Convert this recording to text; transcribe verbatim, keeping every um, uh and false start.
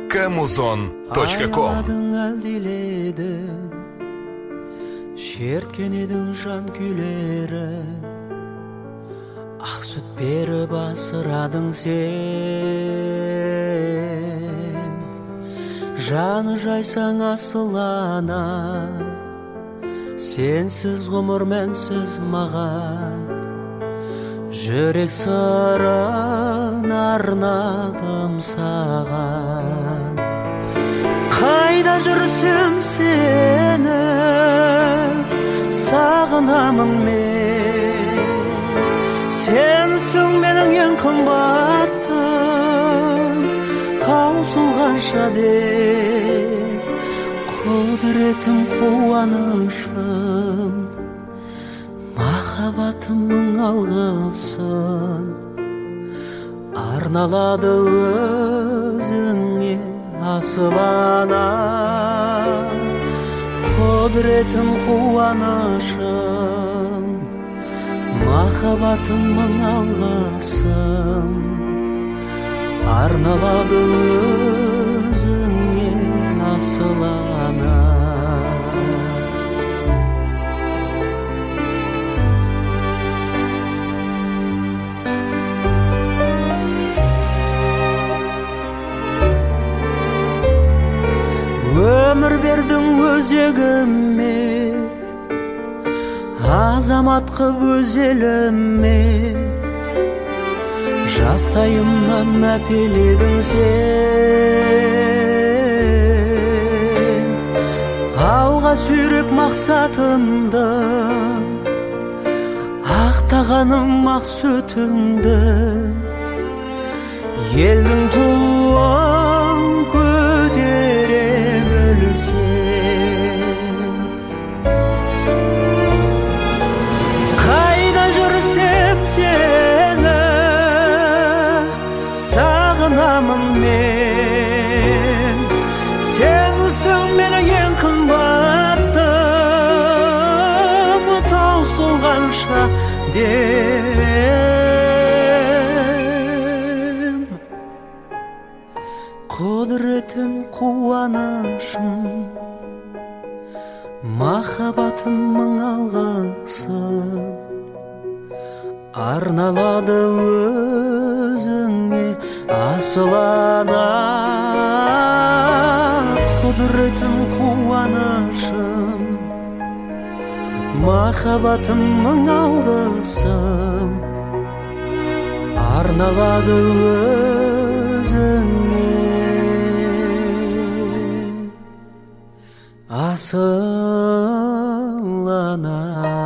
камузон точка ком. Айладың әлдиледі, шерткен едің жан күйлері, ақ сүт беріп асырадың сен. Жаны жайсаң асыл ана, сенсіз ғұмыр мәнсіз маған. Жүрек сырын арнадым саған. Қайда жүрсем сені сағынамын мен. Сенсің менің ең қымбаттым, таусылғанша деп. Құдіретім қуанышым, махаббатымның алғысын арналады өзіңе асыл ана. Құдіретім қуанышым, махаббатымның алғысын арналады өзіңе асыл ана. Өмір бердің өзегіме, азамат қып өз еліме. Жастайымнан мәпеледің сен. Алға сүйреп мақсатымды, ақтағаным ақ сүтіңді. Елдің туын көтере білсем. Қайда жүрсем сені сағынамын мен. Сенсің менің ең қымбаттым, таусылғанша дем. Құдіретім қуанышым, махаббатымның алғысын арналады өзіңе асыл ана. Құдіретім қуанышым, махаббатымның алғысын арналады өзіңе асыл ана.